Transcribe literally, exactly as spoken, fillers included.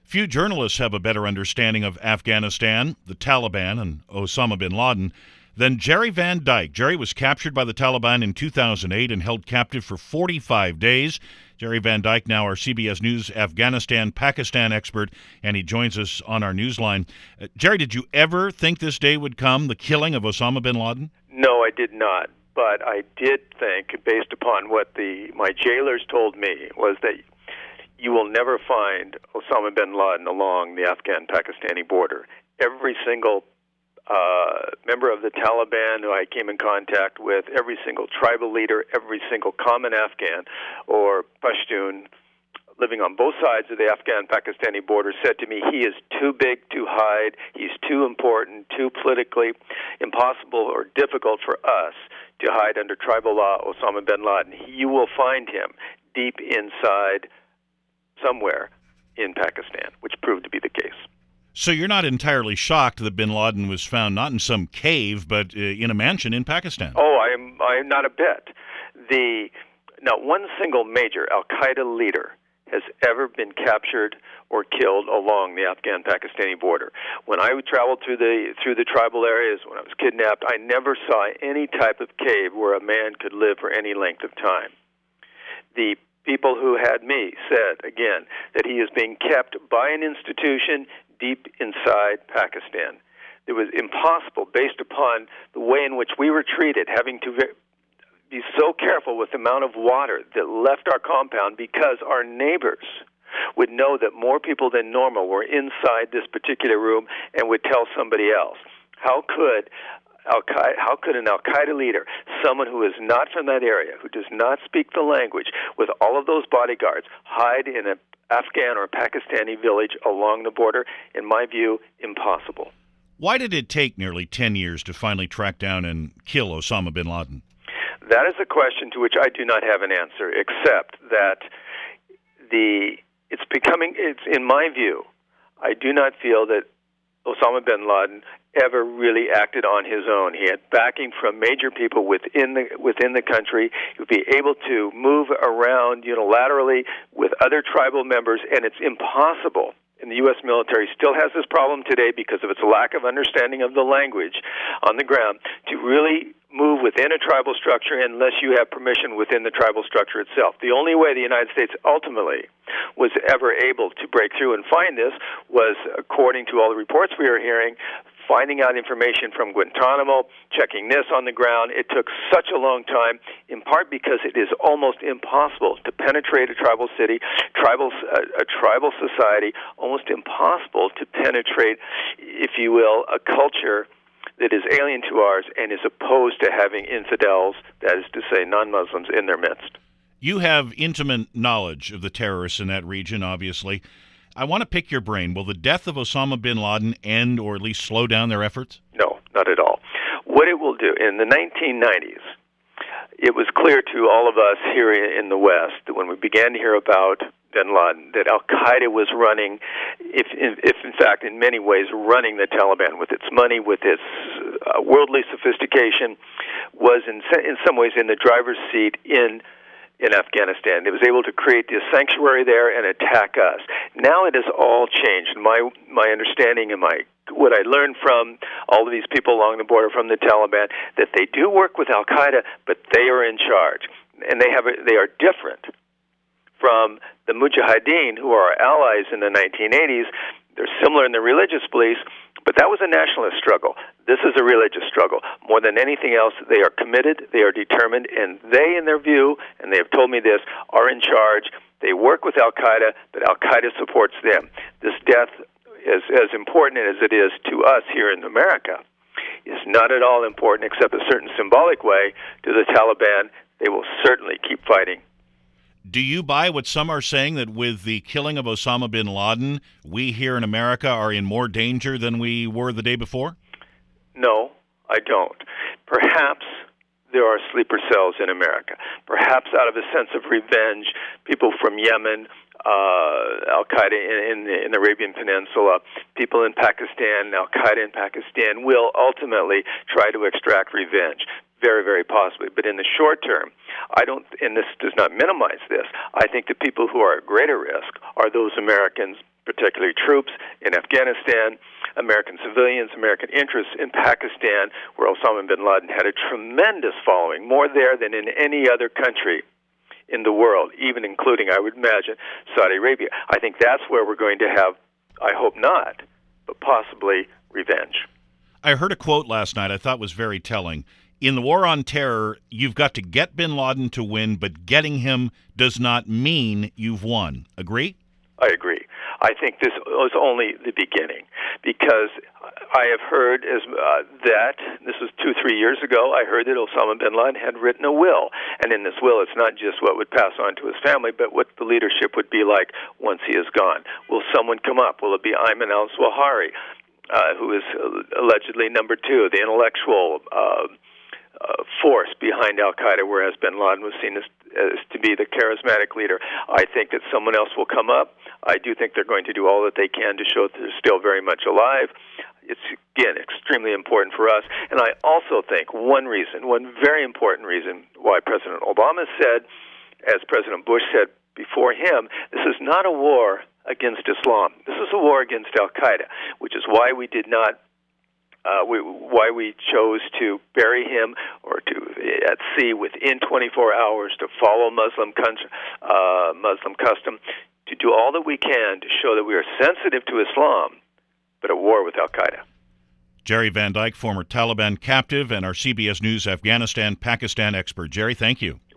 Few journalists have a better understanding of Afghanistan, the Taliban, and Osama bin Laden than Jerry Van Dyke. Jerry was captured by the Taliban in two thousand eight and held captive for forty-five days. Jerry Van Dyke, now our C B S News Afghanistan-Pakistan expert, and he joins us on our newsline. Uh, Jerry, did you ever think this day would come, the killing of Osama bin Laden? No, I did not. But I did think, based upon what the my jailers told me, was that you will never find Osama bin Laden along the Afghan-Pakistani border. Every single uh, member of the Taliban who I came in contact with, every single tribal leader, every single common Afghan or Pashtun living on both sides of the Afghan-Pakistani border said to me, he is too big to hide, he's too important, too politically impossible or difficult for us to hide under tribal law, Osama bin Laden. You will find him deep inside somewhere in Pakistan, which proved to be the case. So you're not entirely shocked that bin Laden was found not in some cave, but uh, in a mansion in Pakistan? Oh, I am I am not a bit. The not one single major Al-Qaeda leader has ever been captured or killed along the Afghan-Pakistani border. When I traveled through the through the tribal areas, when I was kidnapped, I never saw any type of cave where a man could live for any length of time. The people who had me said, again, that he is being kept by an institution deep inside Pakistan. It was impossible, based upon the way in which we were treated, having to be so careful with the amount of water that left our compound because our neighbors would know that more people than normal were inside this particular room and would tell somebody else. How could Al-Qaeda, how could an Al-Qaeda leader, someone who is not from that area, who does not speak the language, with all of those bodyguards, hide in an Afghan or Pakistani village along the border? In my view, impossible. Why did it take nearly ten years to finally track down and kill Osama bin Laden? That is a question to which I do not have an answer, except that the it's becoming, it's in my view, I do not feel that Osama bin Laden ever really acted on his own. He had backing from major people within the within the country. He would be able to move around unilaterally with other tribal members, and it's impossible. And the U S military still has this problem today because of its lack of understanding of the language on the ground to really move within a tribal structure unless you have permission within the tribal structure itself. The only way the United States ultimately was ever able to break through and find this was, according to all the reports we are hearing, finding out information from Guantanamo, checking this on the ground. It took such a long time, in part because it is almost impossible to penetrate a tribal city, tribal, uh, a tribal society, almost impossible to penetrate, if you will, a culture that is alien to ours and is opposed to having infidels, that is to say non-Muslims, in their midst. You have intimate knowledge of the terrorists in that region, obviously. I want to pick your brain. Will the death of Osama bin Laden end or at least slow down their efforts? No, not at all. What it will do, in the nineteen nineties, it was clear to all of us here in the West that when we began to hear about bin Laden, that Al-Qaeda was running, if, if in fact in many ways running the Taliban with its money, with its uh, worldly sophistication, was in, in some ways in the driver's seat in in Afghanistan. It was able to create this sanctuary there and attack us. Now it has all changed. My my understanding and my what I learned from all of these people along the border from the Taliban, that they do work with Al-Qaeda, but they are in charge. And they have a, they are different from the Mujahideen, who are our allies in the nineteen eighties. They're similar in their religious beliefs, but that was a nationalist struggle. This is a religious struggle. More than anything else, they are committed, they are determined, and they, in their view, and they have told me this, are in charge. They work with Al-Qaeda, but Al-Qaeda supports them. This death, as, as important as it is to us here in America, is not at all important, except a certain symbolic way, to the Taliban. They will certainly keep fighting. Do you buy what some are saying, that with the killing of Osama bin Laden, we here in America are in more danger than we were the day before? No, I don't. Perhaps there are sleeper cells in America. Perhaps out of a sense of revenge, people from Yemen, uh, Al-Qaeda in, in, in the Arabian Peninsula, people in Pakistan, Al-Qaeda in Pakistan, will ultimately try to extract revenge. Very, very possibly. But in the short term, I don't, and this does not minimize this, I think the people who are at greater risk are those Americans, particularly troops in Afghanistan, American civilians, American interests in Pakistan, where Osama bin Laden had a tremendous following, more there than in any other country in the world, even including, I would imagine, Saudi Arabia. I think that's where we're going to have, I hope not, but possibly revenge. I heard a quote last night I thought was very telling. In the war on terror, you've got to get bin Laden to win, but getting him does not mean you've won. Agree? I agree. I think this was only the beginning, because I have heard as uh, that, this was two, three years ago, I heard that Osama bin Laden had written a will. And in this will, it's not just what would pass on to his family, but what the leadership would be like once he is gone. Will someone come up? Will it be Ayman al-Zawahiri, uh, who is allegedly number two, the intellectual uh, uh, force behind al-Qaeda, whereas bin Laden was seen as, as to be the charismatic leader? I think that someone else will come up. I do think they're going to do all that they can to show that they're still very much alive. It's, again, extremely important for us. And I also think one reason, one very important reason why President Obama said, as President Bush said before him, this is not a war against Islam. This is a war against al-Qaeda, which is why we did not Uh, we, why we chose to bury him or to at sea within twenty-four hours, to follow Muslim uh, Muslim custom, to do all that we can to show that we are sensitive to Islam, but at war with al-Qaeda. Jerry Van Dyke, former Taliban captive and our C B S News Afghanistan, Pakistan expert. Jerry, thank you.